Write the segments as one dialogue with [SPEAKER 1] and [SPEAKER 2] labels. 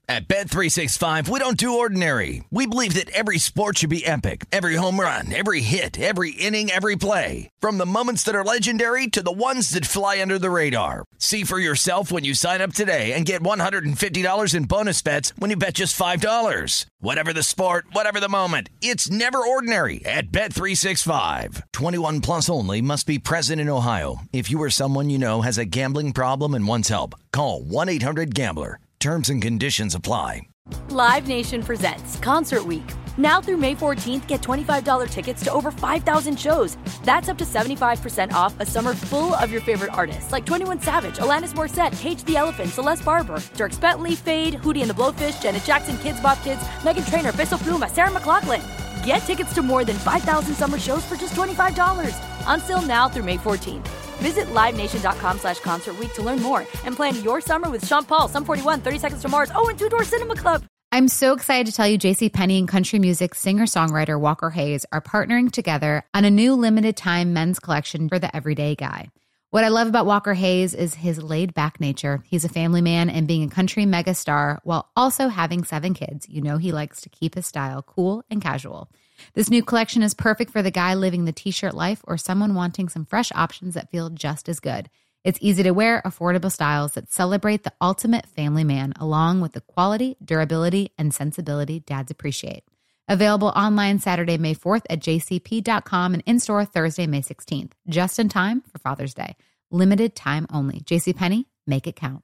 [SPEAKER 1] At Bet365, we don't do ordinary. We believe that every sport should be epic. Every home run, every hit, every inning, every play. From the moments that are legendary to the ones that fly under the radar. See for yourself when you sign up today and get $150 in bonus bets when you bet just $5. Whatever the sport, whatever the moment, it's never ordinary at Bet365. 21 plus only. Must be present in Ohio. If you or someone you know has a gambling problem and wants help, call 1-800-GAMBLER. Terms and conditions apply.
[SPEAKER 2] Live Nation presents Concert Week. Now through May 14th, get $25 tickets to over 5,000 shows. That's up to 75% off a summer full of your favorite artists like 21 Savage, Alanis Morissette, Cage the Elephant, Celeste Barber, Dierks Bentley, Fade, Hootie and the Blowfish, Janet Jackson, Kidz Bop Kids, Meghan Trainor, Peso Pluma, Sarah McLachlan. Get tickets to more than 5,000 summer shows for just $25. On sale now through May 14th. Visit LiveNation.com/Concert Week to learn more and plan your summer with Sean Paul, Sum 41, 30 Seconds to Mars, and Two Door Cinema Club.
[SPEAKER 3] I'm so excited to tell you JCPenney and country music singer-songwriter Walker Hayes are partnering together on a new limited-time men's collection for the everyday guy. What I love about Walker Hayes is his laid-back nature. He's a family man, and being a country megastar while also having 7 kids, you know he likes to keep his style cool and casual. This new collection is perfect for the guy living the t-shirt life or someone wanting some fresh options that feel just as good. It's easy to wear, affordable styles that celebrate the ultimate family man, along with the quality, durability, and sensibility dads appreciate. Available online Saturday, May 4th at jcp.com and in-store Thursday, May 16th. Just in time for Father's Day. Limited time only. JCPenney, make it count.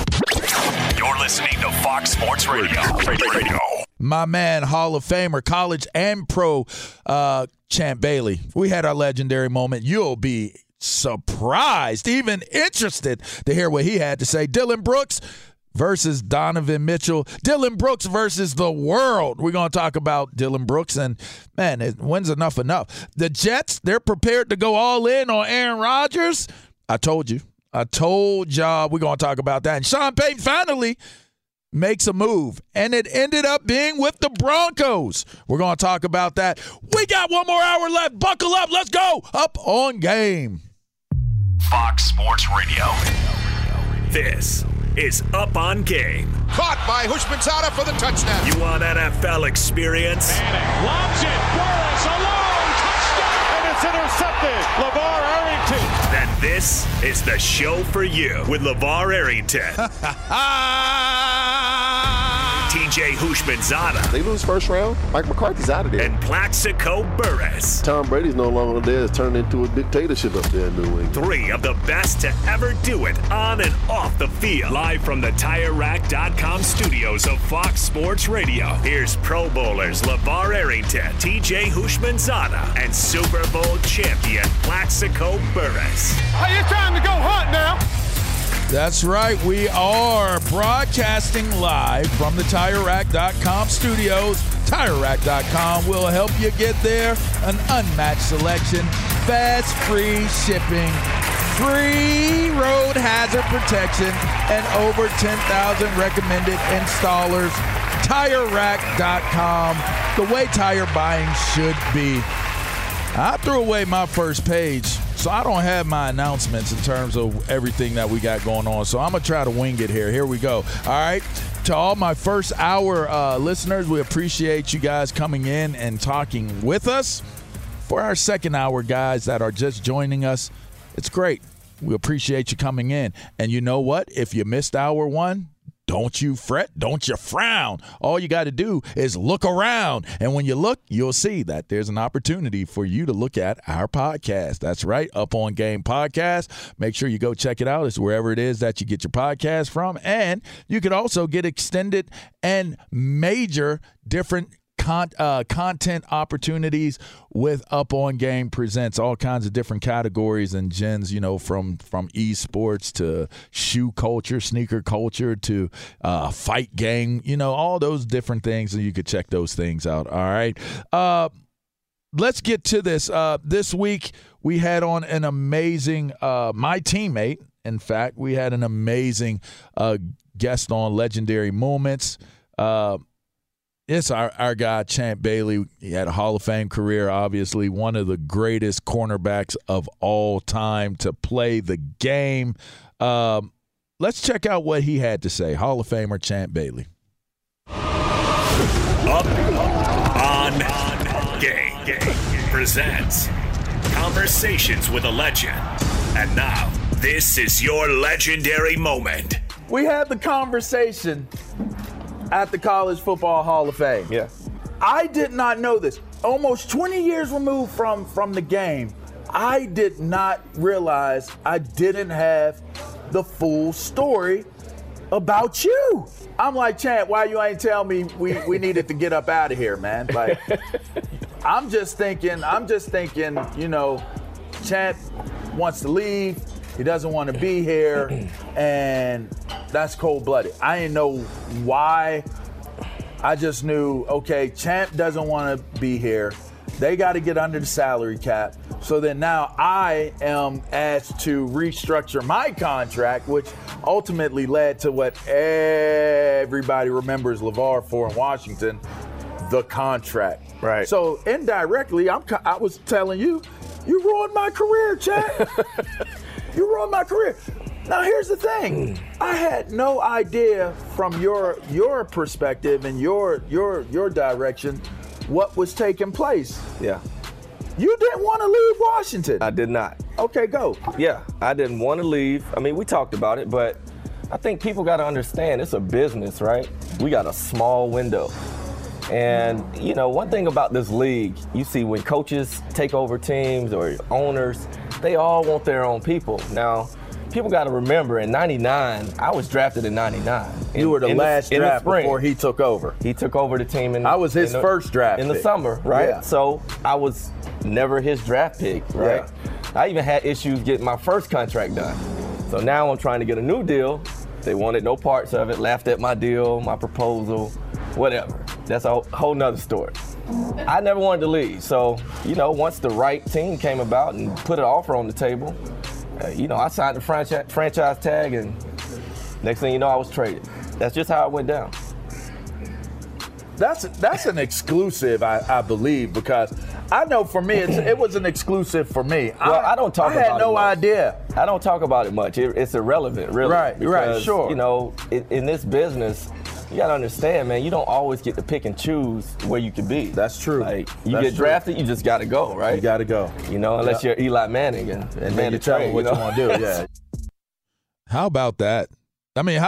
[SPEAKER 4] You're listening to Fox Sports Radio.
[SPEAKER 5] My man, Hall of Famer, college and pro, Champ Bailey. We had our legendary moment. You'll be surprised, even interested to hear what he had to say. Dillon Brooks versus Donovan Mitchell. Dillon Brooks versus the world. We're going to talk about Dillon Brooks, and, man, when's enough? The Jets, they're prepared to go all in on Aaron Rodgers. I told y'all we're going to talk about that. And Sean Payton finally makes a move, and it ended up being with the Broncos. We're going to talk about that. We got one more hour left. Buckle up. Let's go. Up on Game.
[SPEAKER 4] Fox Sports Radio. This is Up on Game.
[SPEAKER 6] Caught by Hushmanzada for the touchdown.
[SPEAKER 4] You want NFL experience?
[SPEAKER 7] Manning lobs it. Burris alone. Touchdown. And it's intercepted. LeVar Arrington.
[SPEAKER 4] Then this is the show for you with LeVar Arrington. TJ Hushmanzada.
[SPEAKER 8] They lose first round. Mike McCarthy's out of there.
[SPEAKER 4] And Plaxico Burress.
[SPEAKER 8] Tom Brady's no longer there. It's turned into a dictatorship up there in New England. 3
[SPEAKER 4] of the best to ever do it on and off the field. Live from the TireRack.com studios of Fox Sports Radio. Here's Pro Bowlers LeVar Arrington, TJ Hushmanzada, and Super Bowl champion Plaxico Burress.
[SPEAKER 7] Hey, it's time to go hunt now.
[SPEAKER 5] That's right. We are broadcasting live from the TireRack.com studios. TireRack.com will help you get there. An unmatched selection, fast, free shipping, free road hazard protection, and over 10,000 recommended installers. TireRack.com, the way tire buying should be. I threw away my first page, so I don't have my announcements in terms of everything that we got going on. So I'm going to try to wing it here. Here we go. All right. To all my first hour listeners, we appreciate you guys coming in and talking with us. For our second hour guys that are just joining us, it's great. We appreciate you coming in. And you know what? If you missed hour one, don't you fret, don't you frown. All you got to do is look around. And when you look, you'll see that there's an opportunity for you to look at our podcast. That's right, Up On Game Podcast. Make sure you go check it out. It's wherever it is that you get your podcast from. And you can also get extended and major different content opportunities with Up On Game Presents, all kinds of different categories and gens, you know, from esports to shoe culture, sneaker culture to fight game, you know, all those different things, and you could check those things out. All right. Let's get to this. This week we had on an amazing, my teammate, in fact, we had an amazing guest on Legendary Moments. It's our guy, Champ Bailey. He had a Hall of Fame career, obviously, one of the greatest cornerbacks of all time to play the game. Let's check out what he had to say. Hall of Famer Champ Bailey.
[SPEAKER 4] Up on Game presents Conversations with a Legend. And now, this is your legendary moment.
[SPEAKER 5] We had the conversation at the College Football Hall of Fame.
[SPEAKER 9] Yeah.
[SPEAKER 5] I did not know this. Almost 20 years removed from the game, I did not realize I didn't have the full story about you. I'm like, Champ, why you ain't tell me we needed to get up out of here, man? Like, I'm just thinking, you know, Champ wants to leave. He doesn't want to be here, and that's cold-blooded. I didn't know why. I just knew, okay, Champ doesn't want to be here. They got to get under the salary cap. So then now I am asked to restructure my contract, which ultimately led to what everybody remembers LeVar for in Washington, the contract.
[SPEAKER 9] Right.
[SPEAKER 5] So indirectly, I was telling you, you ruined my career, Champ. You ruined my career. Now here's the thing. I had no idea from your perspective and your direction what was taking place.
[SPEAKER 9] Yeah.
[SPEAKER 5] You didn't want to leave Washington.
[SPEAKER 9] I did not.
[SPEAKER 5] Okay, go.
[SPEAKER 9] Yeah, I didn't want to leave. I mean, we talked about it, but I think people got to understand it's a business, right? We got a small window. And, you know, one thing about this league, you see when coaches take over teams or owners, they all want their own people. Now, people got to remember, in 99, I was drafted in 99.
[SPEAKER 5] You were the last draft before he took over.
[SPEAKER 9] He took over the team
[SPEAKER 5] I was his first draft
[SPEAKER 9] in the
[SPEAKER 5] pick.
[SPEAKER 9] summer, right?
[SPEAKER 5] Yeah.
[SPEAKER 9] So I was never his draft pick, right? Yeah. I even had issues getting my first contract done. So now I'm trying to get a new deal. They wanted no parts of it, laughed at my deal, my proposal, whatever. That's a whole nother story. I never wanted to leave. So, you know, once the right team came about and put an offer on the table, you know, I signed the franchise tag, and next thing you know, I was traded. That's just how it went down.
[SPEAKER 5] That's an exclusive, I believe, because I know for me, it was an exclusive for me.
[SPEAKER 9] Well, I don't talk about it.
[SPEAKER 5] I had no idea.
[SPEAKER 9] I don't talk about it much. It's irrelevant, really.
[SPEAKER 5] Right,
[SPEAKER 9] because,
[SPEAKER 5] sure.
[SPEAKER 9] You know, in this business, you got to understand, man, you don't always get to pick and choose where you can be.
[SPEAKER 5] That's true.
[SPEAKER 9] Like, you get drafted, you just got to go, right?
[SPEAKER 5] You got to go.
[SPEAKER 9] You know, unless you're Eli Manning and man,
[SPEAKER 5] you tell me what you want to do, yeah.
[SPEAKER 10] How about that? I mean,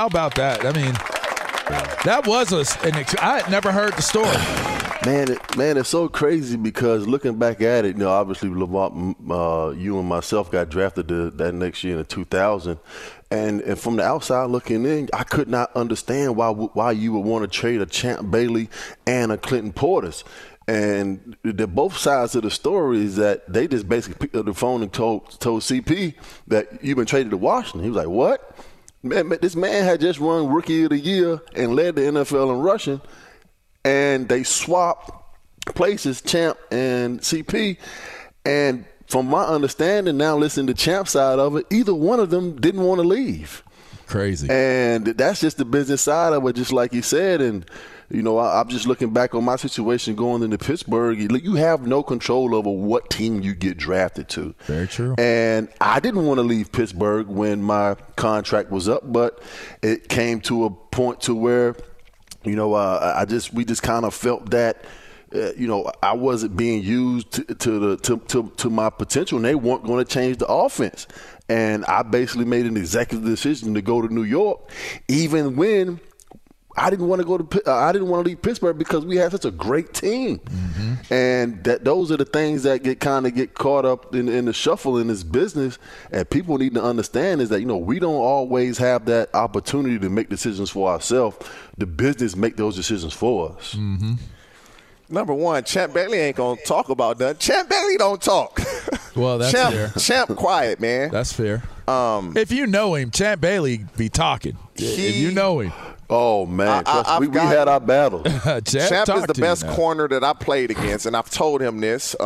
[SPEAKER 10] that was I had never heard the story.
[SPEAKER 8] Man, it's so crazy because looking back at it, you know, obviously LeVar, you and myself got drafted that next year in 2000. And from the outside looking in, I could not understand why you would want to trade a Champ Bailey and a Clinton Portis. And both sides of the story is that they just basically picked up the phone and told CP that you've been traded to Washington. He was like, what? Man, this man had just won Rookie of the Year and led the NFL in rushing, and they swapped places, Champ and CP. And from my understanding, now listening to Champ's side of it, either one of them didn't want to leave.
[SPEAKER 10] Crazy.
[SPEAKER 8] And that's just the business side of it, just like he said. And, you know, I'm just looking back on my situation going into Pittsburgh. You have no control over what team you get drafted to.
[SPEAKER 10] Very true.
[SPEAKER 8] And I didn't want to leave Pittsburgh when my contract was up, but it came to a point to where, you know, we just kind of felt that, you know, I wasn't being used to my potential, and they weren't going to change the offense. And I basically made an executive decision to go to New York, even when I didn't want to leave Pittsburgh because we had such a great team. Mm-hmm. And those are the things that get caught up in the shuffle in this business. And people need to understand is that, you know, we don't always have that opportunity to make decisions for ourselves. The business make those decisions for us.
[SPEAKER 10] Mm-hmm.
[SPEAKER 6] Number one, Champ Bailey ain't going to talk about that. Champ Bailey don't talk.
[SPEAKER 10] Well, that's fair.
[SPEAKER 6] Champ quiet, man.
[SPEAKER 10] That's fair. If you know him, Champ Bailey be talking. If you know him.
[SPEAKER 8] Oh, man. We had our battle.
[SPEAKER 6] Champ is the best corner that I played against, and I've told him this.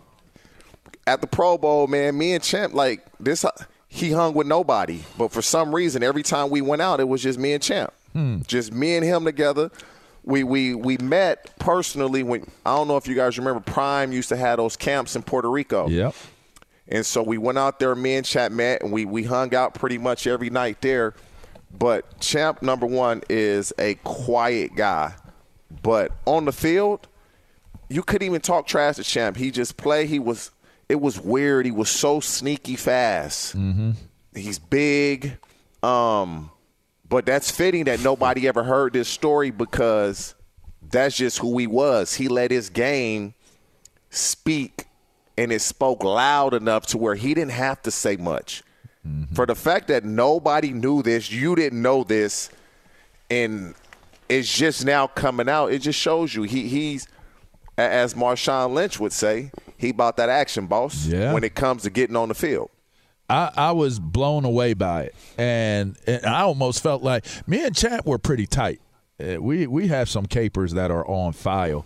[SPEAKER 6] At the Pro Bowl, man, me and Champ, like, this, he hung with nobody. But for some reason, every time we went out, it was just me and Champ. Just me and him together. We met personally when, I don't know if you guys remember, Prime used to have those camps in Puerto Rico.
[SPEAKER 10] Yep.
[SPEAKER 6] And so we went out there, me and Champ met, and we hung out pretty much every night there. But Champ, number one, is a quiet guy. But on the field, you couldn't even talk trash to Champ. He just played. It was weird. He was so sneaky fast.
[SPEAKER 5] Mm-hmm.
[SPEAKER 6] He's big. But that's fitting that nobody ever heard this story because that's just who he was. He let his game speak, and it spoke loud enough to where he didn't have to say much. Mm-hmm. For the fact that nobody knew this, you didn't know this, and it's just now coming out, it just shows you he's, as Marshawn Lynch would say, he about that action, boss, when it comes to getting on the field.
[SPEAKER 5] I was blown away by it, and I almost felt like me and Champ were pretty tight. We have some capers that are on file,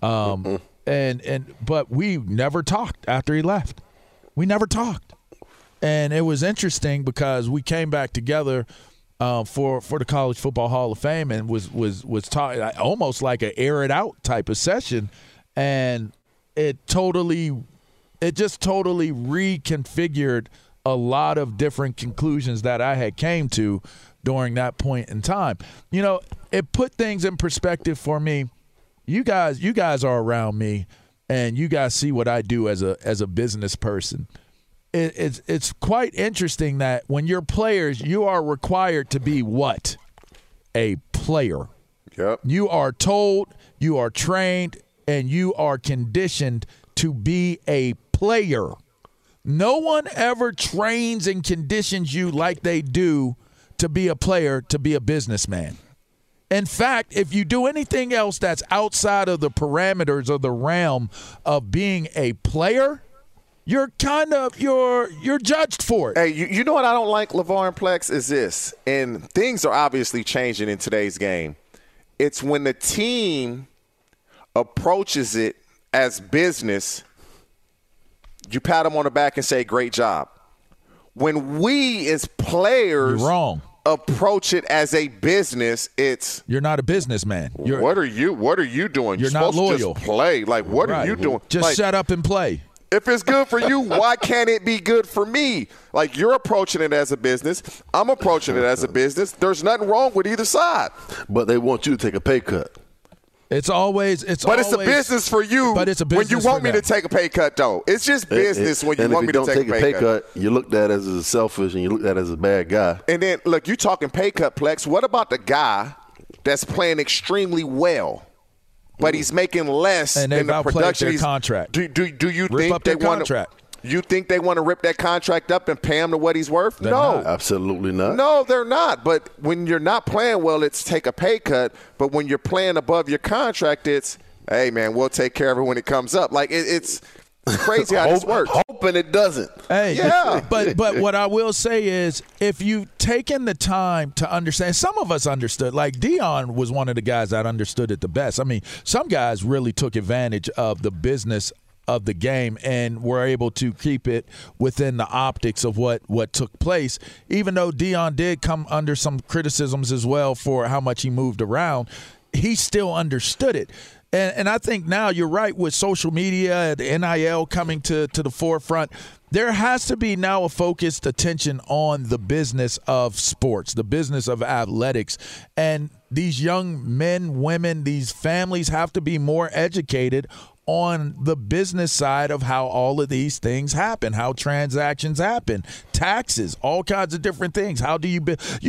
[SPEAKER 5] but we never talked after he left. We never talked, and it was interesting because we came back together for the College Football Hall of Fame and was talking almost like an air it out type of session, and it just totally reconfigured a lot of different conclusions that I had came to during that point in time. You know, it put things in perspective for me. You guys are around me, and you guys see what I do as a business person. It's quite interesting that when you're players, you are required to be what? A player.
[SPEAKER 6] Yep.
[SPEAKER 5] You are told, you are trained, and you are conditioned to be a player. No one ever trains and conditions you like they do to be a player, to be a businessman. In fact, if you do anything else that's outside of the parameters of the realm of being a player, you're judged for it.
[SPEAKER 6] Hey, you know what I don't like, LeVar and Plex, is this, and things are obviously changing in today's game. It's when the team approaches it as business, you pat them on the back and say, great job. When we as players approach it as a business, it's
[SPEAKER 5] you're not a businessman.
[SPEAKER 6] What are you doing?
[SPEAKER 5] You're not loyal.
[SPEAKER 6] To just play. Like, what are you doing?
[SPEAKER 5] Just shut up and play.
[SPEAKER 6] If it's good for you, why can't it be good for me? Like, you're approaching it as a business. I'm approaching it as a business. There's nothing wrong with either side.
[SPEAKER 8] But they want you to take a pay cut.
[SPEAKER 5] It's a
[SPEAKER 6] business for you.
[SPEAKER 5] But it's a business
[SPEAKER 6] when you want me to take a pay cut, though. It's just business when you want me to take a pay cut.
[SPEAKER 8] You looked at it as selfish and you looked at it as a bad guy.
[SPEAKER 6] And then, look, you talking pay cut, Plex. What about the guy that's playing extremely well, but he's making less
[SPEAKER 5] and
[SPEAKER 6] in the production?
[SPEAKER 5] Their contract.
[SPEAKER 6] Do you think they want to? You think they want to rip that contract up and pay him to what he's worth? No.
[SPEAKER 8] Absolutely not.
[SPEAKER 6] No, they're not. But when you're not playing well, it's take a pay cut. But when you're playing above your contract, it's, hey, man, we'll take care of it when it comes up. Like, it's crazy how this works.
[SPEAKER 8] Hoping it doesn't.
[SPEAKER 5] Hey,
[SPEAKER 6] yeah.
[SPEAKER 5] But what I will say is if you've taken the time to understand, some of us understood. Like Deion was one of the guys that understood it the best. I mean, some guys really took advantage of the business of the game and were able to keep it within the optics of what took place. Even though Deion did come under some criticisms as well for how much he moved around, he still understood it. And I think now you're right with social media, the NIL coming to the forefront. There has to be now a focused attention on the business of sports, the business of athletics. And these young men, women, these families have to be more educated on the business side of how all of these things happen, how transactions happen, taxes, all kinds of different things. How do you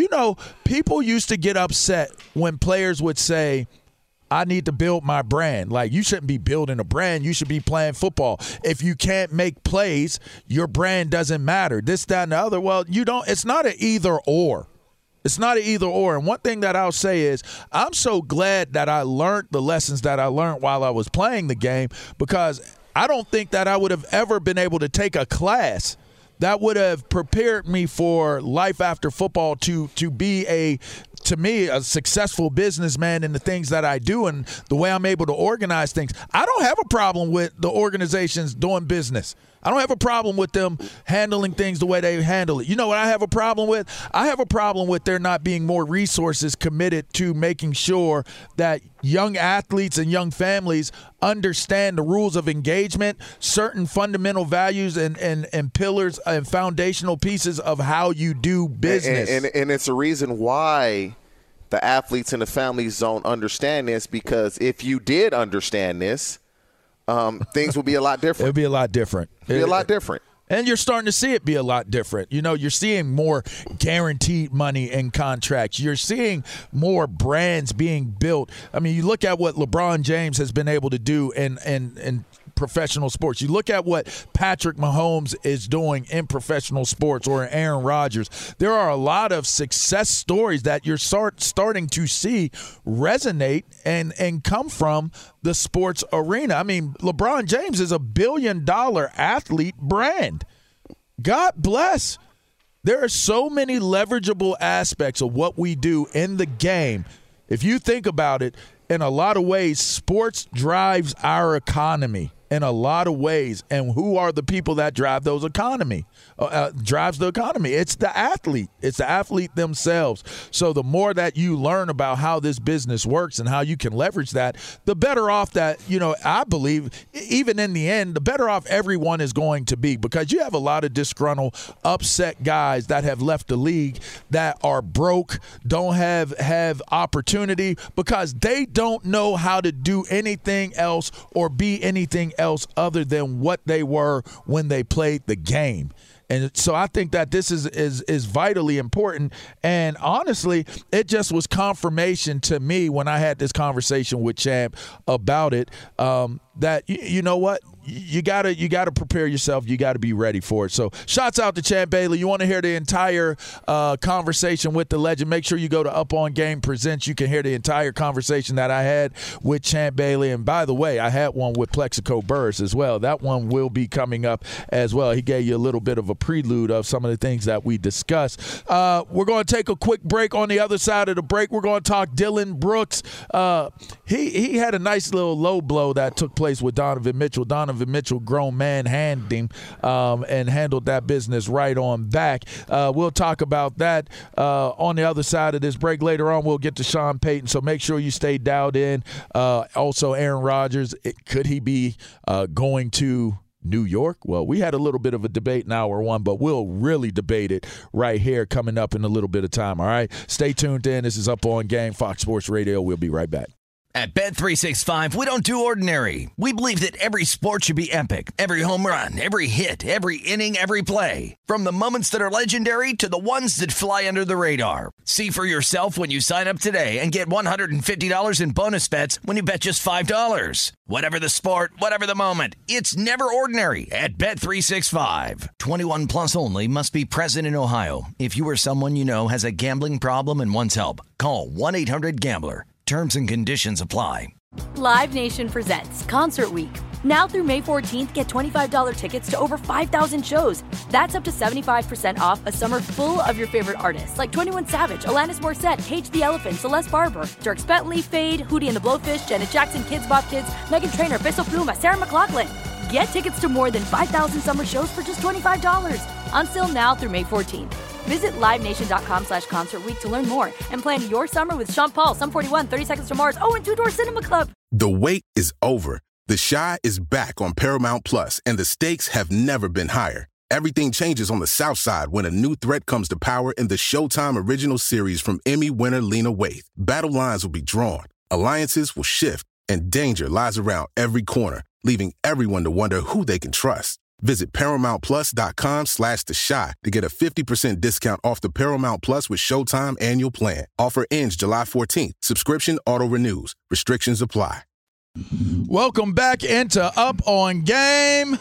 [SPEAKER 5] people used to get upset when players would say, I need to build my brand. Like, you shouldn't be building a brand. You should be playing football. If you can't make plays, your brand doesn't matter. This, that, and the other. Well, it's not an either or. It's not an either or. And one thing that I'll say is I'm so glad that I learned the lessons that I learned while I was playing the game, because I don't think that I would have ever been able to take a class that would have prepared me for life after football to be a successful businessman in the things that I do and the way I'm able to organize things. I don't have a problem with the organizations doing business. I don't have a problem with them handling things the way they handle it. You know what I have a problem with? I have a problem with there not being more resources committed to making sure that young athletes and young families understand the rules of engagement, certain fundamental values and pillars and foundational pieces of how you do business.
[SPEAKER 6] And it's a reason why the athletes and the families don't understand this, because if you did understand this, things would be a lot different.
[SPEAKER 5] It would be a lot different. And you're starting to see it be a lot different. You know, you're seeing more guaranteed money in contracts. You're seeing more brands being built. I mean, you look at what LeBron James has been able to do in professional sports. You look at what Patrick Mahomes is doing in professional sports, or Aaron Rodgers. There are a lot of success stories that you're starting to see resonate and come from the sports arena. I mean, LeBron James is a $1 billion athlete brand. God bless. There are so many leverageable aspects of what we do in the game. If you think about it, in a lot of ways, sports drives our economy. In a lot of ways. And who are the people that drive those drives the economy? It's the athlete. It's the athlete themselves. So the more that you learn about how this business works and how you can leverage that, the better off that, I believe, even in the end, the better off everyone is going to be, because you have a lot of disgruntled, upset guys that have left the league that are broke, don't have opportunity, because they don't know how to do anything else or be anything else other than what they were when they played the game. And so I think that this is vitally important. And honestly, it just was confirmation to me when I had this conversation with Champ about it, that you know what? You gotta prepare yourself. You gotta be ready for it. So shouts out to Champ Bailey. You want to hear the entire conversation with the legend, make sure you go to Up On Game Presents. You can hear the entire conversation that I had with Champ Bailey. And by the way, I had one with Plexico Burris as well. That one will be coming up as well. He gave you a little bit of a prelude of some of the things that we discussed. We're going to take a quick break. On the other side of the break, we're going to talk Dylan Brooks. He had a nice little low blow that took place with Donovan Mitchell. Donovan Mitchell, grown man, handled him and handled that business right on back. We'll talk about that on the other side of this break. Later on, we'll get to Sean Payton, so make sure you stay dialed in. Also, Aaron Rodgers, could he be going to New York? Well, we had a little bit of a debate in hour one, but we'll really debate it right here coming up in a little bit of time, all right? Stay tuned in. This is Up On Game, Fox Sports Radio. We'll be right back.
[SPEAKER 1] At Bet365, we don't do ordinary. We believe that every sport should be epic. Every home run, every hit, every inning, every play. From the moments that are legendary to the ones that fly under the radar. See for yourself when you sign up today and get $150 in bonus bets when you bet just $5. Whatever the sport, whatever the moment, it's never ordinary at Bet365. 21 plus only. Must be present in Ohio. If you or someone you know has a gambling problem and wants help, call 1-800-GAMBLER. Terms and conditions apply.
[SPEAKER 2] Live Nation presents Concert Week. Now through May 14th, get $25 tickets to over 5,000 shows. That's up to 75% off a summer full of your favorite artists like 21 Savage, Alanis Morissette, Cage the Elephant, Celeste Barber, Dierks Bentley, Fade, Hootie and the Blowfish, Janet Jackson, Kidz Bop Kids, Meghan Trainor, Peso Pluma, Sarah McLachlan. Get tickets to more than 5,000 summer shows for just $25. Until now through May 14th. Visit LiveNation.com/Concert Week to learn more and plan your summer with Sean Paul, Sum 41, 30 Seconds to Mars, and Two Door Cinema Club.
[SPEAKER 11] The wait is over. The Chi is back on Paramount Plus, and the stakes have never been higher. Everything changes on the South Side when a new threat comes to power in the Showtime original series from Emmy winner Lena Waithe. Battle lines will be drawn, alliances will shift, and danger lies around every corner, leaving everyone to wonder who they can trust. Visit ParamountPlus.com/The Chi to get a 50% discount off the Paramount Plus with Showtime annual plan. Offer ends July 14th. Subscription auto-renews. Restrictions apply.
[SPEAKER 5] Welcome back into Up On Game.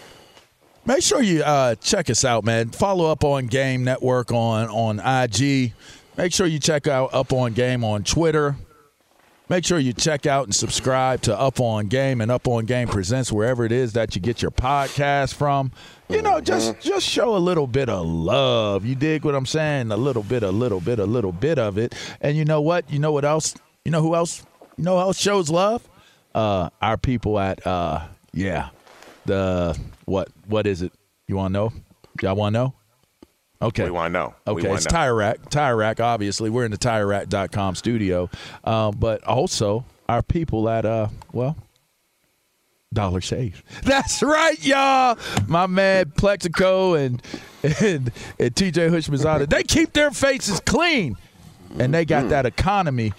[SPEAKER 5] Make sure you check us out, man. Follow Up On Game Network on IG. Make sure you check out Up On Game on Twitter. Make sure you check out and subscribe to Up On Game and Up On Game Presents wherever it is that you get your podcast from. You know, just show a little bit of love. You dig what I'm saying? A little bit of it. And you know what? You know what else? You know who else? You know who else shows love? Our people at what is it? You want to know? Y'all want to know? Okay.
[SPEAKER 6] We want to know.
[SPEAKER 5] Okay, it's Tire Rack. Tire Rack, obviously. We're in the TireRack.com studio. But also our people at, Dollar Shave. That's right, y'all. My man Plexico and TJ Hushmanzada. They keep their faces clean. And they got that economy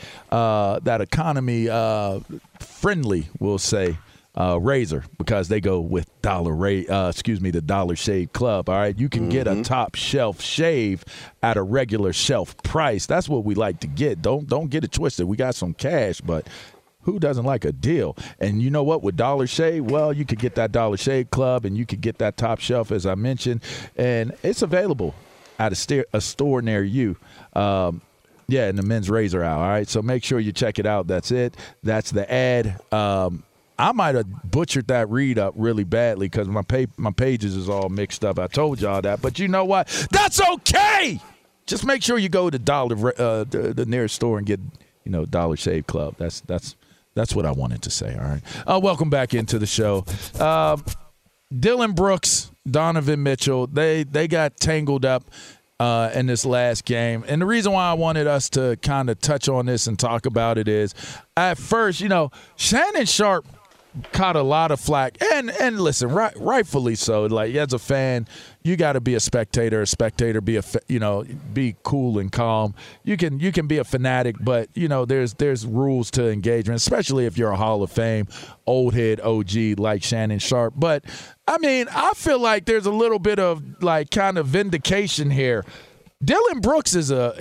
[SPEAKER 5] friendly, we'll say, razor, because they go with the Dollar Shave Club. All right, you can get a top shelf shave at a regular shelf price. That's what we like to get. Don't get it twisted. We got some cash, but who doesn't like a deal? And you know what? With Dollar Shave, well, you could get that Dollar Shave Club, and you could get that top shelf, as I mentioned, and it's available at a store near you. In the men's razor aisle. All right, so make sure you check it out. That's it. That's the ad. I might have butchered that read up really badly because my pages is all mixed up. I told y'all that, but you know what? That's okay. Just make sure you go to the nearest store and get Dollar Shave Club. That's what I wanted to say. All right. Welcome back into the show. Dillon Brooks, Donovan Mitchell, they got tangled up in this last game. And the reason why I wanted us to kind of touch on this and talk about it is, at first, Shannon Sharpe caught a lot of flack, and listen, rightfully so. Like, as a fan, you got to be a spectator. Be cool and calm. You can be a fanatic, but there's rules to engagement, especially if you're a Hall of Fame old head OG like Shannon Sharpe. But I mean, I feel like there's a little bit of like kind of vindication here. Dillon Brooks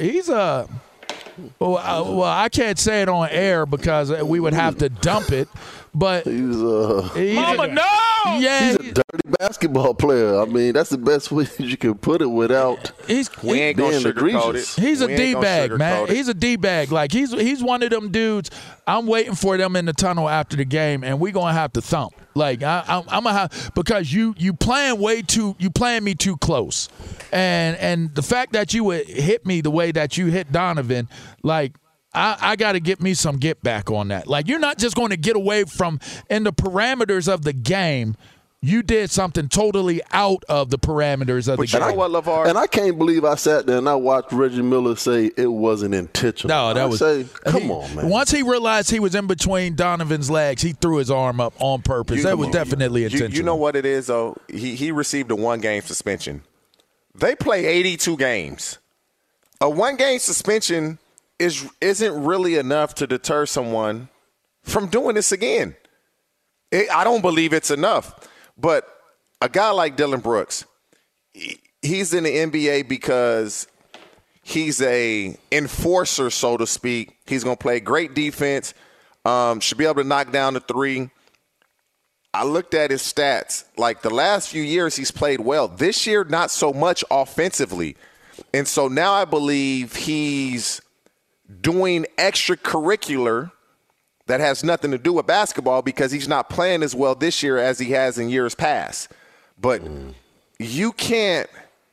[SPEAKER 5] well, I can't say it on air because we would have to dump it. But
[SPEAKER 8] Mama,
[SPEAKER 5] no! Yeah,
[SPEAKER 8] he's a dirty basketball player. I mean, that's the best way you can put it without
[SPEAKER 6] we ain't gonna sugarcoat it.
[SPEAKER 5] He's a D-bag, man. He's a D-bag. Like, he's one of them dudes. I'm waiting for them in the tunnel after the game, and we're going to have to thump. Like, I'm going to have – because you playing me too close. And the fact that you would hit me the way that you hit Donovan, like – I got to get me some get back on that. Like, you're not just going to get away from in the parameters of the game. You did something totally out of the parameters of the game.
[SPEAKER 6] You know what, LeVar?
[SPEAKER 8] And I can't believe I sat there and I watched Reggie Miller say it wasn't intentional.
[SPEAKER 5] No, that was – come on, man. Once he realized he was in between Donovan's legs, he threw his arm up on purpose. That was definitely intentional.
[SPEAKER 6] You know what it is, though? He received a one-game suspension. They play 82 games. A one-game suspension – isn't really enough to deter someone from doing this again. I don't believe it's enough. But a guy like Dillon Brooks, he's in the NBA because he's a enforcer, so to speak. He's going to play great defense, should be able to knock down the three. I looked at his stats. Like, the last few years, he's played well. This year, not so much offensively. And so now I believe he's doing extracurricular that has nothing to do with basketball because he's not playing as well this year as he has in years past. But you can't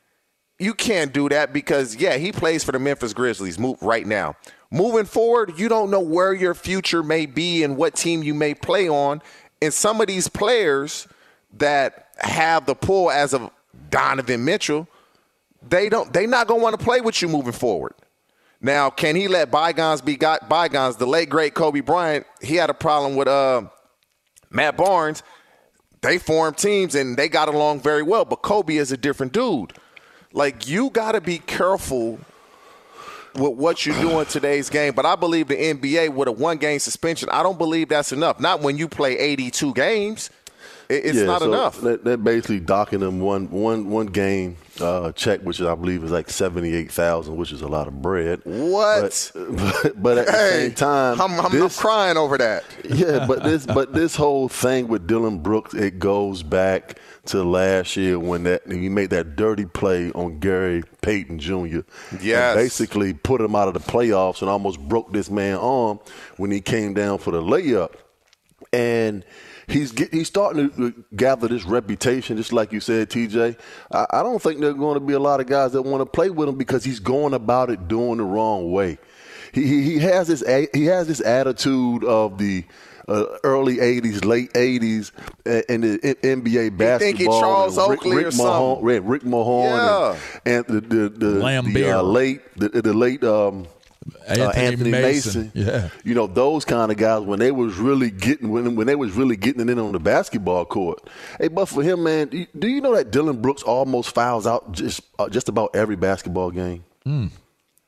[SPEAKER 6] do that because, he plays for the Memphis Grizzlies right now. Moving forward, you don't know where your future may be and what team you may play on. And some of these players that have the pull as of Donovan Mitchell, they not going to want to play with you moving forward. Now, can he let bygones be bygones? The late, great Kobe Bryant, he had a problem with Matt Barnes. They formed teams, and they got along very well. But Kobe is a different dude. Like, you got to be careful with what you do in today's game. But I believe the NBA, with a one-game suspension, I don't believe that's enough. Not when you play 82 games. It's not enough.
[SPEAKER 8] They're basically docking them one game check, which I believe is like $78,000, which is a lot of bread.
[SPEAKER 6] What?
[SPEAKER 8] But at the same time,
[SPEAKER 6] I'm crying over that.
[SPEAKER 8] Yeah, but this whole thing with Dillon Brooks, it goes back to last year when he made that dirty play on Gary Payton Jr.
[SPEAKER 6] Yes.
[SPEAKER 8] And basically put him out of the playoffs and almost broke this man's arm when he came down for the layup. And he's starting to gather this reputation, just like you said, TJ. I don't think there are going to be a lot of guys that want to play with him because he's going about it doing the wrong way. He has this attitude of the early 80s, late 80s in the NBA basketball.
[SPEAKER 6] You think he Charles Oakley or something?
[SPEAKER 8] Rick Mahorn and the late Anthony Mason.
[SPEAKER 5] Yeah.
[SPEAKER 8] You know, those kind of guys when they was really getting it in on the basketball court. Hey, but for him, man, do you know that Dillon Brooks almost fouls out just about every basketball game?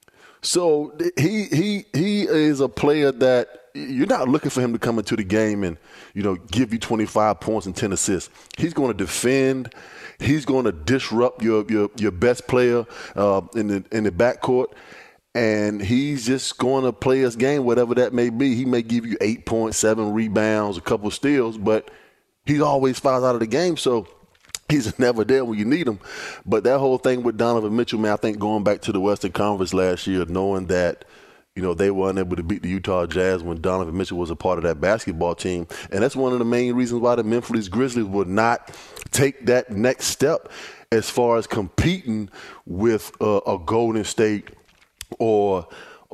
[SPEAKER 8] So he is a player that you're not looking for him to come into the game and, give you 25 points and 10 assists. He's going to defend. He's going to disrupt your best player in the backcourt. And he's just going to play his game, whatever that may be. He may give you 8 points, 7 rebounds, a couple steals, but he always fouls out of the game. So he's never there when you need him. But that whole thing with Donovan Mitchell, man, I think going back to the Western Conference last year, knowing that, they were unable to beat the Utah Jazz when Donovan Mitchell was a part of that basketball team. And that's one of the main reasons why the Memphis Grizzlies would not take that next step as far as competing with a Golden State or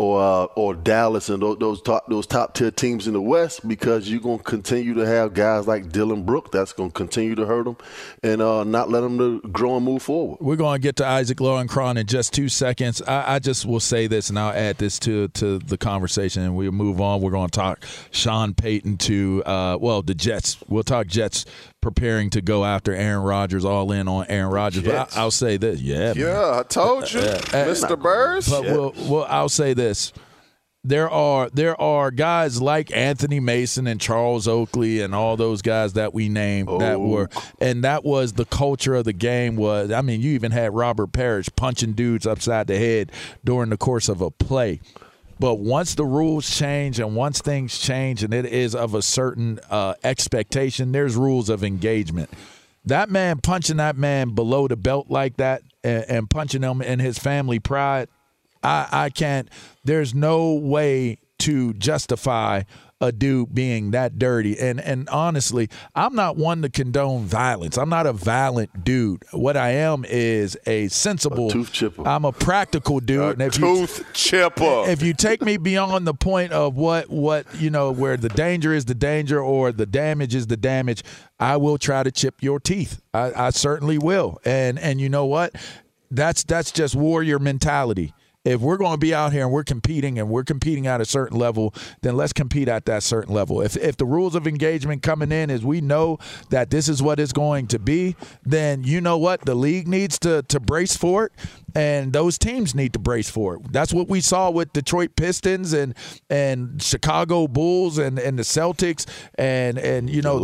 [SPEAKER 8] Dallas and those top tier teams in the West, because you're going to continue to have guys like Dylan Brooks that's going to continue to hurt them and not let them to grow and move forward.
[SPEAKER 5] We're going to get to Isaac Lowenkron in just 2 seconds. I just will say this, and I'll add this to the conversation, and we'll move on. We're going to talk Sean Payton to the Jets. We'll talk Jets preparing to go after Aaron Rodgers, all in on Aaron Rodgers. But I'll say this. Yeah,
[SPEAKER 6] I told you, Mr. Burrs.
[SPEAKER 5] But I'll say this. There are guys like Anthony Mason and Charles Oakley and all those guys that we named that was the culture of the game. You even had Robert Parrish punching dudes upside the head during the course of a play. But once the rules change and once things change and it is of a certain expectation, there's rules of engagement. That man punching that man below the belt like that and punching him in his family pride, I can't – there's no way to justify a dude being that dirty. And honestly, I'm not one to condone violence. I'm not a violent dude. What I am is a sensible –
[SPEAKER 8] tooth chipper.
[SPEAKER 5] I'm a practical dude.
[SPEAKER 6] Tooth chipper.
[SPEAKER 5] If you take me beyond the point of what where the danger is the danger or the damage is the damage, I will try to chip your teeth. I certainly will. And you know what? That's just warrior mentality. If we're going to be out here and we're competing at a certain level, then let's compete at that certain level. If the rules of engagement coming in is we know that this is what it's going to be, then you know what? The league needs to brace for it, and those teams need to brace for it. That's what we saw with Detroit Pistons and Chicago Bulls and the Celtics and the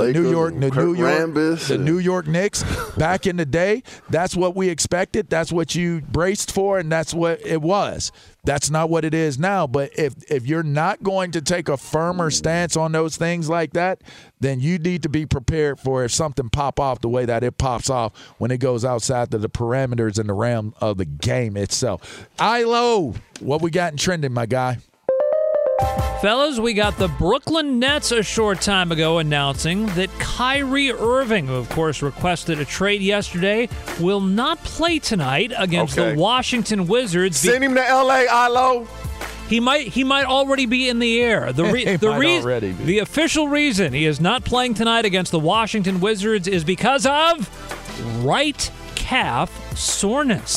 [SPEAKER 5] New York Knicks back in the day. That's what we expected. That's what you braced for, and that's what it was. That's not what it is now. But if you're not going to take a firmer stance on those things like that, then you need to be prepared for if something pop off the way that it pops off when it goes outside of the parameters and the realm of the game itself. ILO, what we got in trending, my guy?
[SPEAKER 12] Fellas, we got the Brooklyn Nets a short time ago announcing that Kyrie Irving, who of course requested a trade yesterday, will not play tonight against the Washington Wizards.
[SPEAKER 6] Send him to L.A., ILO.
[SPEAKER 12] He might already be in the air. The official reason he is not playing tonight against the Washington Wizards is because of right calf soreness.
[SPEAKER 8] We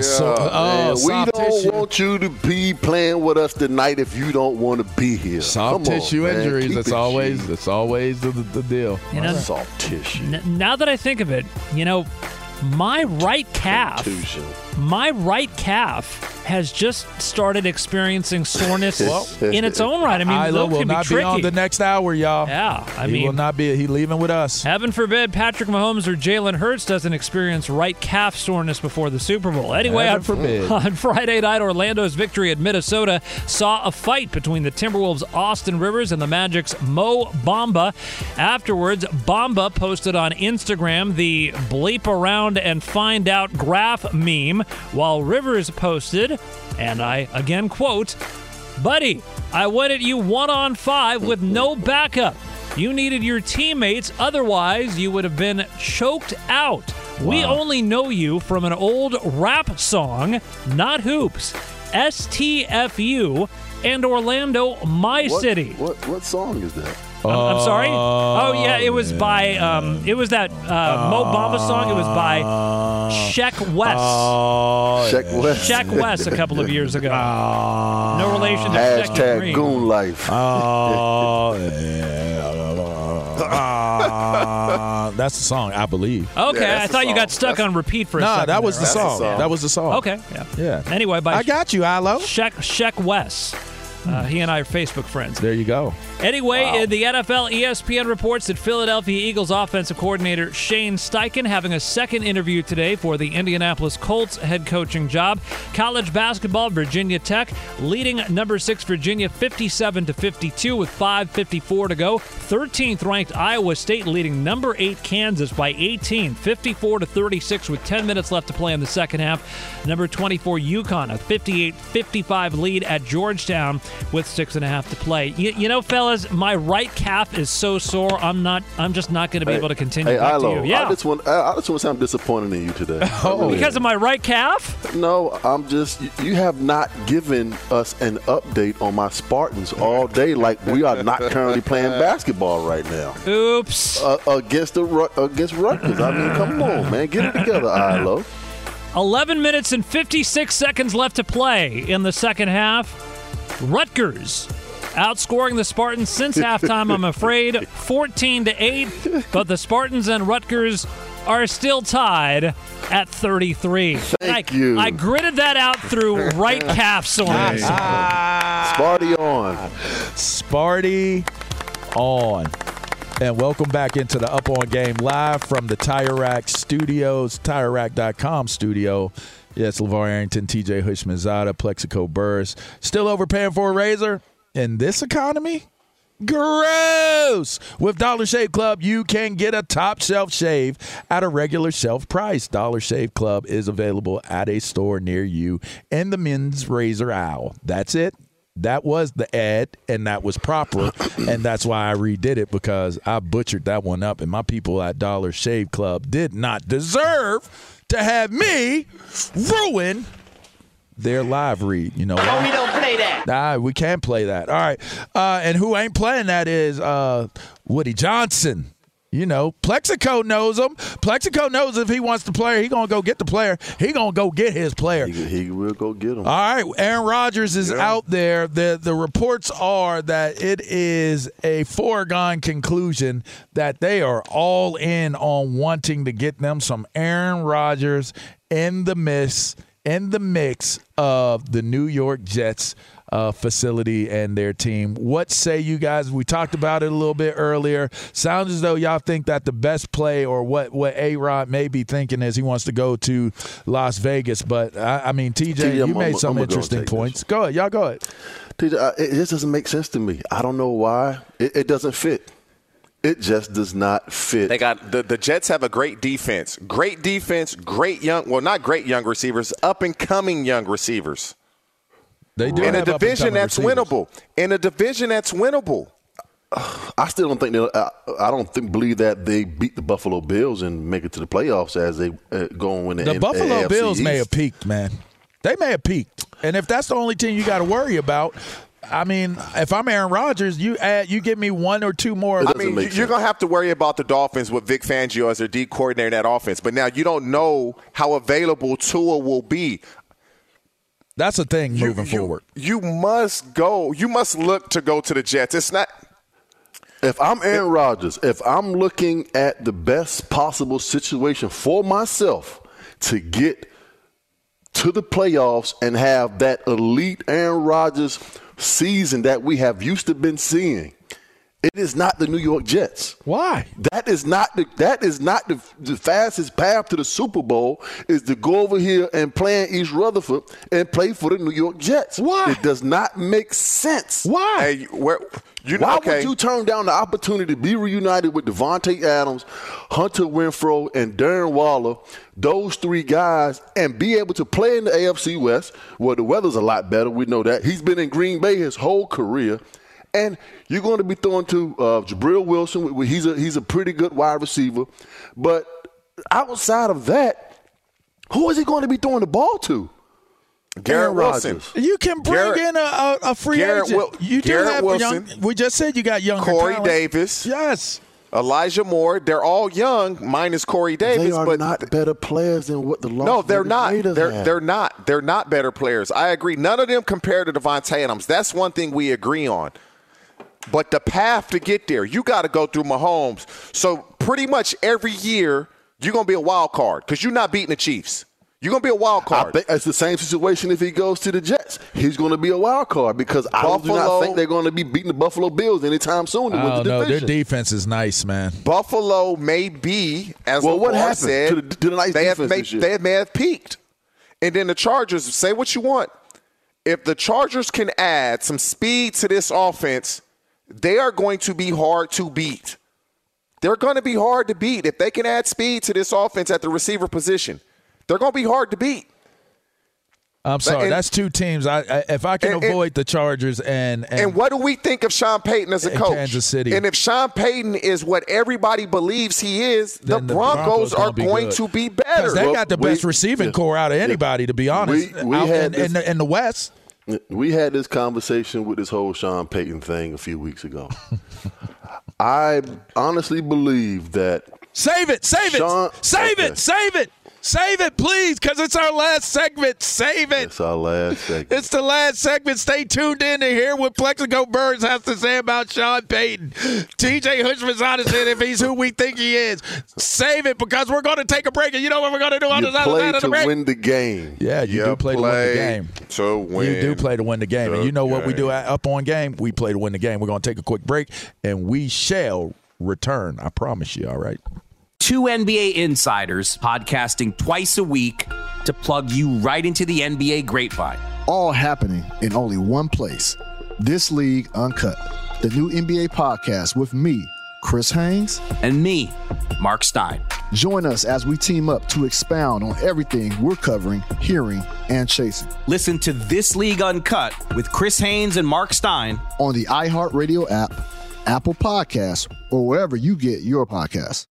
[SPEAKER 8] don't want you to be playing with us tonight if you don't want to be here.
[SPEAKER 5] Soft tissue injuries. That's always the deal.
[SPEAKER 8] Soft tissue.
[SPEAKER 12] Now that I think of it, my right calf has just started experiencing soreness in its own right.
[SPEAKER 5] Ilo will not be on the next hour, y'all.
[SPEAKER 12] Yeah,
[SPEAKER 5] he will not be. He's leaving with us.
[SPEAKER 12] Heaven forbid Patrick Mahomes or Jalen Hurts doesn't experience right calf soreness before the Super Bowl. Anyway, on Friday night, Orlando's victory at Minnesota saw a fight between the Timberwolves' Austin Rivers and the Magic's Mo Bamba. Afterwards, Bamba posted on Instagram the bleep around and find out graph meme, while Rivers posted, and I again quote, "Buddy, I went at you 1-on-5 with no backup. You needed your teammates, otherwise you would have been choked out. Wow. We only know you from an old rap song, not hoops. STFU and Orlando, my city."
[SPEAKER 8] What song is that?
[SPEAKER 12] I'm sorry? Oh, yeah, it was by, it was that Mo Bamba song. It was by Sheck West. Sheck West a couple of years ago. No relation to Sheck Green.
[SPEAKER 8] Goon Life.
[SPEAKER 5] That's the song, I believe.
[SPEAKER 12] Okay, I thought you got stuck on repeat for a second.
[SPEAKER 5] That was the song. That was the song.
[SPEAKER 12] Okay, yeah. Anyway,
[SPEAKER 5] I got you, Ilo.
[SPEAKER 12] Sheck Wes. He and I are Facebook friends.
[SPEAKER 5] There you go.
[SPEAKER 12] Anyway, in the NFL, ESPN reports that Philadelphia Eagles offensive coordinator Shane Steichen having a second interview today for the Indianapolis Colts head coaching job. College basketball, Virginia Tech leading number 6 Virginia 57-52 with 5:54 to go. 13th ranked Iowa State leading number 8 Kansas by 18, 54-36 with 10 minutes left to play in the second half. Number 24 UConn, a 58-55 lead at Georgetown with 6.5 to play. You know, fellas, my right calf is so sore. I'm just not going to be able to continue.
[SPEAKER 8] Hey, Ilo,
[SPEAKER 12] to you. Yeah.
[SPEAKER 8] I just want to say I'm disappointed in you today.
[SPEAKER 12] Because of my right calf?
[SPEAKER 8] No, you have not given us an update on my Spartans all day, like we are not currently playing basketball right now.
[SPEAKER 12] Oops.
[SPEAKER 8] Against Rutgers. I mean, come on, man, get it together, Ilo.
[SPEAKER 12] 11 minutes and 56 seconds left to play in the second half. Rutgers outscoring the Spartans since halftime, I'm afraid, 14-8. But the Spartans and Rutgers are still tied at 33.
[SPEAKER 8] Thank you.
[SPEAKER 12] I gritted that out through right calf soreness.
[SPEAKER 8] Sparty on.
[SPEAKER 5] Sparty on. And welcome back into the Up On Game live from the Tire Rack Studios, TireRack.com studio. Yes, LeVar Arrington, TJ Hushmanzada, Plexico Burris. Still overpaying for a razor in this economy? Gross! With Dollar Shave Club, you can get a top shelf shave at a regular shelf price. Dollar Shave Club is available at a store near you in the men's razor aisle. That's it. That was the ad, and that was proper, and that's why I redid it, because I butchered that one up, and my people at Dollar Shave Club did not deserve to have me ruin their live read. You know why?
[SPEAKER 13] We don't play that.
[SPEAKER 5] Nah, we can't play that. All right. And who ain't playing that is Woody Johnson. You know, Plexico knows him. Plexico knows if he wants the player, he going to go get the player. He going to go get his player.
[SPEAKER 8] He will go get him.
[SPEAKER 5] All right, Aaron Rodgers is out there. The reports are that it is a foregone conclusion that they are all in on wanting to get them some Aaron Rodgers in the mix of the New York Jets facility and their team. What say you guys? We talked about it a little bit earlier. Sounds as though y'all think that the best play, or what A-Rod may be thinking, is he wants to go to Las Vegas. But, I mean, TJ, you made some interesting points. Go ahead. Y'all go ahead.
[SPEAKER 8] TJ, it just doesn't make sense to me. I don't know why. It doesn't fit. It just does not fit.
[SPEAKER 6] They got the Jets have a great defense. Great young, well, not great young receivers, up-and-coming young receivers.
[SPEAKER 5] They do
[SPEAKER 6] in a division that's winnable.
[SPEAKER 8] I still don't think believe that they beat the Buffalo Bills and make it to the playoffs as they go and win the
[SPEAKER 5] Buffalo
[SPEAKER 8] AFC
[SPEAKER 5] Bills
[SPEAKER 8] East.
[SPEAKER 5] may have peaked, man. They may have peaked. And if that's the only team you got to worry about, I mean, if I'm Aaron Rodgers, you give me one or two more.
[SPEAKER 6] I mean, you're going to have to worry about the Dolphins with Vic Fangio as their D coordinator in that offense. But now you don't know how available Tua will be.
[SPEAKER 5] That's a thing moving forward.
[SPEAKER 6] You must go. You must look to go to the Jets. It's not.
[SPEAKER 8] If I'm Aaron Rodgers, if I'm looking at the best possible situation for myself to get to the playoffs and have that elite Aaron Rodgers season that we have used to been seeing, it is not the New York Jets.
[SPEAKER 5] Why?
[SPEAKER 8] That is not the fastest path to the Super Bowl, is to go over here and play in East Rutherford and play for the New York Jets.
[SPEAKER 5] Why?
[SPEAKER 8] It does not make sense.
[SPEAKER 5] Why?
[SPEAKER 6] Hey,
[SPEAKER 8] why would you turn down the opportunity to be reunited with Devontae Adams, Hunter Renfrow, and Darren Waller, those three guys, and be able to play in the AFC West, where the weather's a lot better? We know that. He's been in Green Bay his whole career. And you're going to be throwing to Jabril Wilson. He's a pretty good wide receiver. But outside of that, who is he going to be throwing the ball to?
[SPEAKER 6] Garrett Wilson.
[SPEAKER 5] You can bring in a free agent.
[SPEAKER 6] Garrett Wilson.
[SPEAKER 5] We just said you got younger
[SPEAKER 6] Corey
[SPEAKER 5] talent.
[SPEAKER 6] Davis.
[SPEAKER 5] Yes.
[SPEAKER 6] Elijah Moore. They're all young, minus Corey Davis.
[SPEAKER 8] They are not better players than what the Las
[SPEAKER 6] Vegas
[SPEAKER 8] Raiders have.
[SPEAKER 6] They're not. They're not better players. I agree. None of them compare to Devontae Adams. That's one thing we agree on. But the path to get there, you got to go through Mahomes. So pretty much every year you're going to be a wild card because you're not beating the Chiefs. You're going to be a wild card.
[SPEAKER 8] I think it's the same situation if he goes to the Jets. He's going to be a wild card because I do not think they're going to be beating the Buffalo Bills anytime soon to win the division.
[SPEAKER 5] Their defense is nice, man.
[SPEAKER 6] Buffalo may be, as LeVar said,
[SPEAKER 8] to the nice
[SPEAKER 6] they may have peaked. And then the Chargers, say what you want. If the Chargers can add some speed to this offense, they are going to be hard to beat. They're going to be hard to beat. If they can add speed to this offense at the receiver position, they're going to be hard to beat.
[SPEAKER 5] I'm sorry. That's two teams. If I can avoid the Chargers and
[SPEAKER 6] what do we think of Sean Payton as a coach?
[SPEAKER 5] Kansas City.
[SPEAKER 6] And if Sean Payton is what everybody believes he is, the Broncos are going to be better.
[SPEAKER 5] They got the best receiving core out of anybody, to be honest, in the West.
[SPEAKER 8] We had this conversation with this whole Sean Payton thing a few weeks ago. I honestly believe that
[SPEAKER 5] Save it, please, because it's our last segment. Save it.
[SPEAKER 8] It's our last segment.
[SPEAKER 5] It's the last segment. Stay tuned in to hear what Plexico Burns has to say about Sean Payton. TJ Hushman's on his head if he's who we think he is. Save it, because we're going to take a break, and you know what we're going to do on the other side of the break?
[SPEAKER 8] You play to win the game.
[SPEAKER 5] Yeah, you do play to win the game. You do play to win the game. And you know what we do at Up On Game? We play to win the game. We're going to take a quick break, and we shall return. I promise you, all right?
[SPEAKER 13] Two NBA insiders podcasting twice a week to plug you right into the NBA grapevine.
[SPEAKER 14] All happening in only one place. This League Uncut, the new NBA podcast with me, Chris Haynes,
[SPEAKER 13] and me, Mark Stein.
[SPEAKER 14] Join us as we team up to expound on everything we're covering, hearing, and chasing.
[SPEAKER 13] Listen to This League Uncut with Chris Haynes and Mark Stein
[SPEAKER 14] on the iHeartRadio app, Apple Podcasts, or wherever you get your podcasts.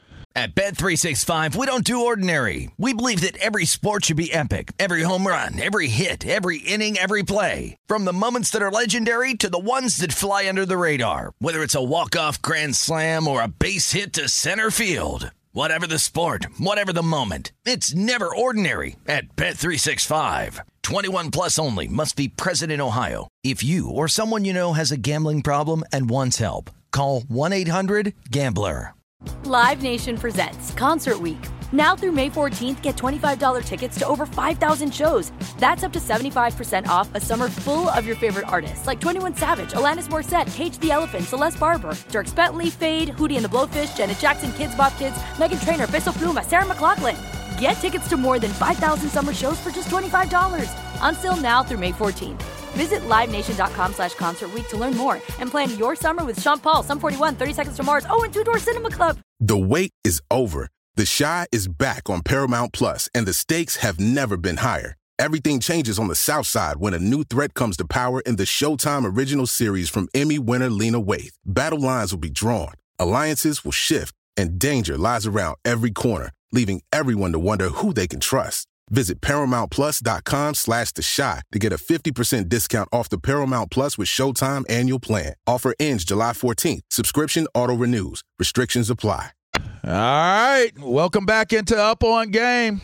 [SPEAKER 1] At Bet365, we don't do ordinary. We believe that every sport should be epic. Every home run, every hit, every inning, every play. From the moments that are legendary to the ones that fly under the radar. Whether it's a walk-off grand slam or a base hit to center field. Whatever the sport, whatever the moment. It's never ordinary at Bet365. 21 plus only. Must be present in Ohio. If you or someone you know has a gambling problem and wants help, call 1-800-GAMBLER.
[SPEAKER 2] Live Nation presents Concert Week. Now through May 14th, get $25 tickets to over 5,000 shows. That's up to 75% off a summer full of your favorite artists like 21 Savage, Alanis Morissette, Cage the Elephant, Celeste Barber, Dierks Bentley, Fade, Hootie and the Blowfish, Janet Jackson, Kids Bop Kids, Meghan Trainor, Bissell Pluma, Sarah McLachlan. Get tickets to more than 5,000 summer shows for just $25. Until now through May 14th. Visit LiveNation.com/Concert Week to learn more and plan your summer with Sean Paul, Sum 41, 30 Seconds to Mars, and Two Door Cinema Club.
[SPEAKER 11] The wait is over. The Chi is back on Paramount Plus, and the stakes have never been higher. Everything changes on the South Side when a new threat comes to power in the Showtime original series from Emmy winner Lena Waithe. Battle lines will be drawn, alliances will shift, and danger lies around every corner, leaving everyone to wonder who they can trust. Visit ParamountPlus.com/The Chi to get a 50% discount off the Paramount Plus with Showtime annual plan. Offer ends July 14th. Subscription auto-renews. Restrictions apply.
[SPEAKER 5] All right. Welcome back into Up On Game.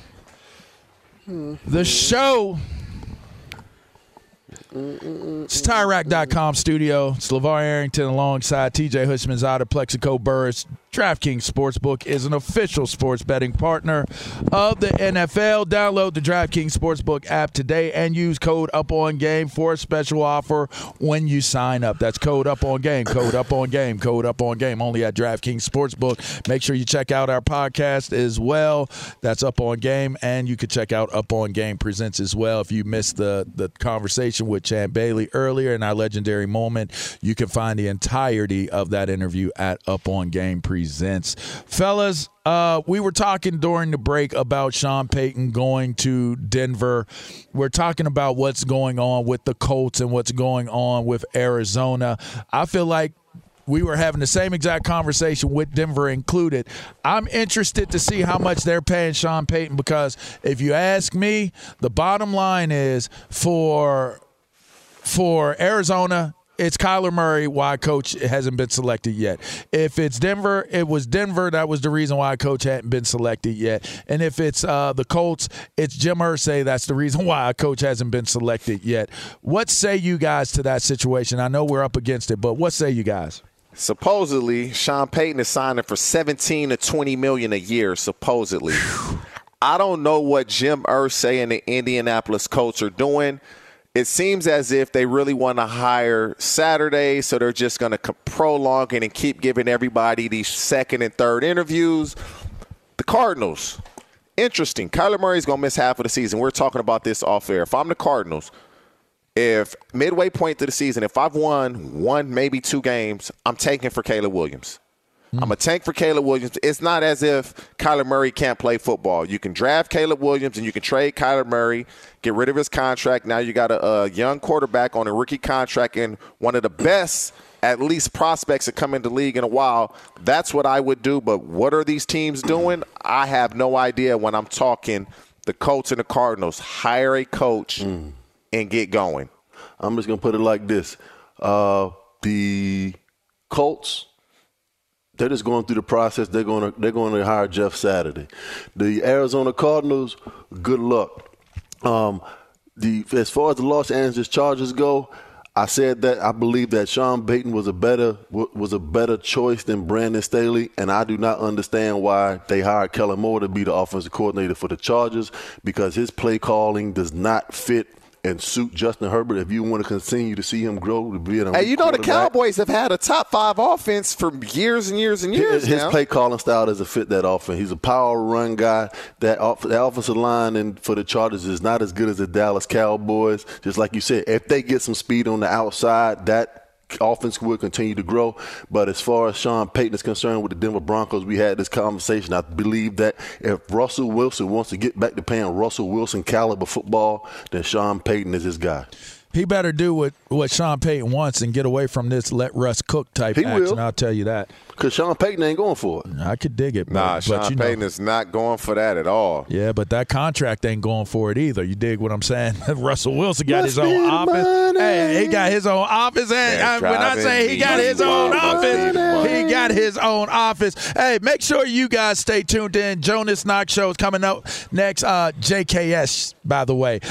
[SPEAKER 5] The show. It's TireRack.com studio. It's LeVar Arrington alongside TJ Hushmanzada, Plexico Burris. DraftKings Sportsbook is an official sports betting partner of the NFL. Download the DraftKings Sportsbook app today and use code UPONGAME for a special offer when you sign up. That's code UPONGAME, code UPONGAME, code UPONGAME, only at DraftKings Sportsbook. Make sure you check out our podcast as well. That's Up On Game, and you can check out Up On Game Presents as well. If you missed the conversation with Champ Bailey earlier in our legendary moment, you can find the entirety of that interview at Up On Game Presents. Fellas, we were talking during the break about Sean Payton going to Denver. We're talking about what's going on with the Colts and what's going on with Arizona. I feel like we were having the same exact conversation with Denver included. I'm interested to see how much they're paying Sean Payton, because if you ask me, the bottom line is for Arizona, it's Kyler Murray why Coach hasn't been selected yet. If it's Denver, it was Denver. That was the reason why Coach hadn't been selected yet. And if it's the Colts, it's Jim Irsay. That's the reason why Coach hasn't been selected yet. What say you guys to that situation? I know we're up against it, but what say you guys?
[SPEAKER 6] Supposedly, Sean Payton is signing for $17 to $20 million a year, supposedly. I don't know what Jim Irsay and the Indianapolis Colts are doing. It seems as if they really want to hire Saturday, so they're just going to prolong it and keep giving everybody these second and third interviews. The Cardinals, interesting. Kyler Murray's going to miss half of the season. We're talking about this off air. If I'm the Cardinals, if midway point to the season, if I've won one, maybe 2 games, I'm tanking for Caleb Williams. I'm a tank for Caleb Williams. It's not as if Kyler Murray can't play football. You can draft Caleb Williams and you can trade Kyler Murray, get rid of his contract. Now you got a young quarterback on a rookie contract and one of the best, at least, prospects that come into the league in a while. That's what I would do. But what are these teams doing? I have no idea when I'm talking the Colts and the Cardinals. Hire a coach and get going.
[SPEAKER 8] I'm just going to put it like this. The Colts, they're just going through the process. They're going to hire Jeff Saturday. The Arizona Cardinals, good luck. As far as the Los Angeles Chargers go, I said that I believe that Sean Payton was a better choice than Brandon Staley, and I do not understand why they hired Kellen Moore to be the offensive coordinator for the Chargers, because his play calling does not fit and suit Justin Herbert. If you want to continue to see him grow to be an
[SPEAKER 6] the Cowboys have had a top 5 offense for years and years and years.
[SPEAKER 8] His play calling style doesn't fit that offense. He's a power run guy. That offensive line for the Chargers is not as good as the Dallas Cowboys. Just like you said, if they get some speed on the outside, that offense will continue to grow. But as far as Sean Payton is concerned with the Denver Broncos, we had this conversation. I believe that if Russell Wilson wants to get back to playing Russell Wilson caliber football, then Sean Payton is his guy.
[SPEAKER 5] He better do what Sean Payton wants and get away from this let Russ cook type action. I'll tell you that.
[SPEAKER 8] Because Sean Payton ain't going for it.
[SPEAKER 5] I could dig it.
[SPEAKER 6] Sean Payton is not going for that at all.
[SPEAKER 5] Yeah, but that contract ain't going for it either. You dig what I'm saying? Russell Wilson got his own office. Hey, he got his own office. Hey, when I say he got his own office, he got his own office. Hey, make sure you guys stay tuned in. Jonas Knox Show is coming up next. JKS, by the way.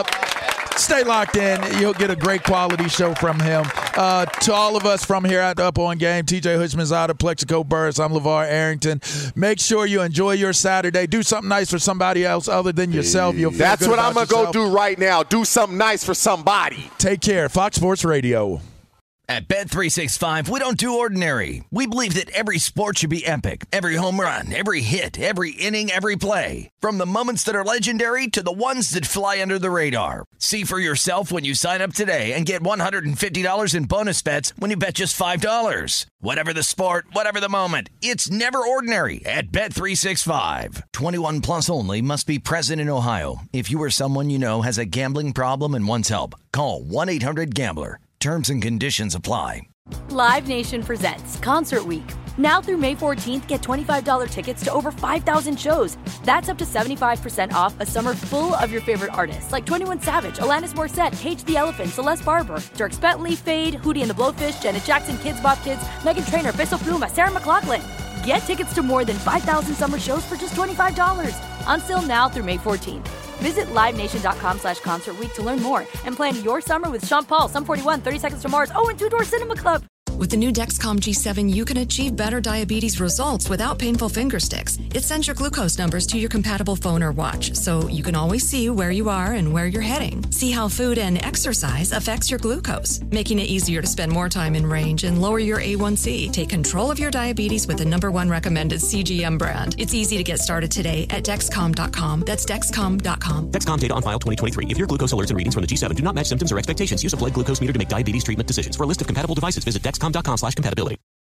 [SPEAKER 5] Stay locked in. You'll get a great quality show from him. To all of us from here at the Up On Game, TJ Hushmanzada, Plexico Burris, I'm LeVar Arrington. Make sure you enjoy your Saturday. Do something nice for somebody else other than yourself. You'll feel
[SPEAKER 6] That's
[SPEAKER 5] good
[SPEAKER 6] what I'm going to go
[SPEAKER 5] yourself.
[SPEAKER 6] do right now. Do something nice for somebody.
[SPEAKER 5] Take care. Fox Sports Radio.
[SPEAKER 1] At Bet365, we don't do ordinary. We believe that every sport should be epic. Every home run, every hit, every inning, every play. From the moments that are legendary to the ones that fly under the radar. See for yourself when you sign up today and get $150 in bonus bets when you bet just $5. Whatever the sport, whatever the moment, it's never ordinary at Bet365. 21 plus only. Must be present in Ohio. If you or someone you know has a gambling problem and wants help, call 1-800-GAMBLER. Terms and conditions apply.
[SPEAKER 2] Live Nation presents Concert Week. Now through May 14th, get $25 tickets to over 5,000 shows. That's up to 75% off a summer full of your favorite artists like 21 Savage, Alanis Morissette, Cage the Elephant, Celeste Barber, Dierks Bentley, Fade, Hootie and the Blowfish, Janet Jackson, Kids Bop Kids, Meghan Trainor, Bissell Pluma, Sarah McLachlan. Get tickets to more than 5,000 summer shows for just $25. Until now through May 14th. Visit LiveNation.com/Concert Week to learn more and plan your summer with Sean Paul, Sum 41, 30 Seconds to Mars, and Two Door Cinema Club.
[SPEAKER 15] With the new Dexcom G7, you can achieve better diabetes results without painful finger sticks. It sends your glucose numbers to your compatible phone or watch, so you can always see where you are and where you're heading. See how food and exercise affects your glucose, making it easier to spend more time in range and lower your A1C. Take control of your diabetes with the #1 recommended CGM brand. It's easy to get started today at Dexcom.com. That's Dexcom.com.
[SPEAKER 16] Dexcom data on file 2023. If your glucose alerts and readings from the G7 do not match symptoms or expectations, use a blood glucose meter to make diabetes treatment decisions. For a list of compatible devices, visit Dexcom.com/compatibility.